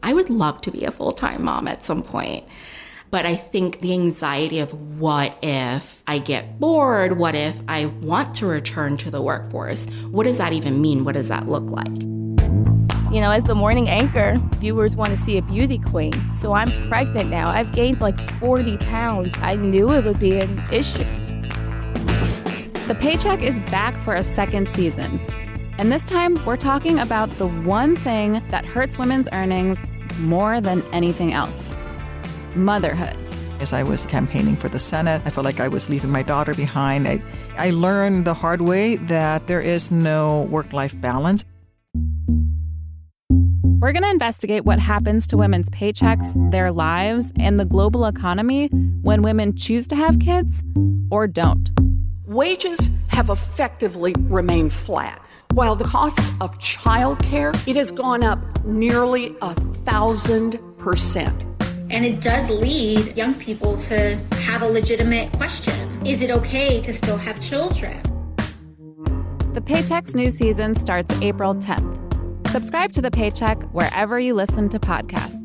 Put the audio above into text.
I would love to be a full-time mom at some point. But I think the anxiety of what if I get bored? What if I want to return to the workforce? What does that even mean? What does that look like? You know, as the morning anchor, viewers want to see a beauty queen. So I'm pregnant now. I've gained like 40 pounds. I knew it would be an issue. The Paycheck is back for a second season. And this time, we're talking about the one thing that hurts women's earnings more than anything else: motherhood. As I was campaigning for the Senate, I felt like I was leaving my daughter behind. I learned the hard way that there is no work-life balance. We're going to investigate what happens to women's paychecks, their lives, and the global economy when women choose to have kids or don't. Wages have effectively remained flat, while the cost of childcare, it has gone up nearly 1,000%. And it does lead young people to have a legitimate question. Is it okay to still have children? The Paycheck's new season starts April 10th. Subscribe to The Paycheck wherever you listen to podcasts.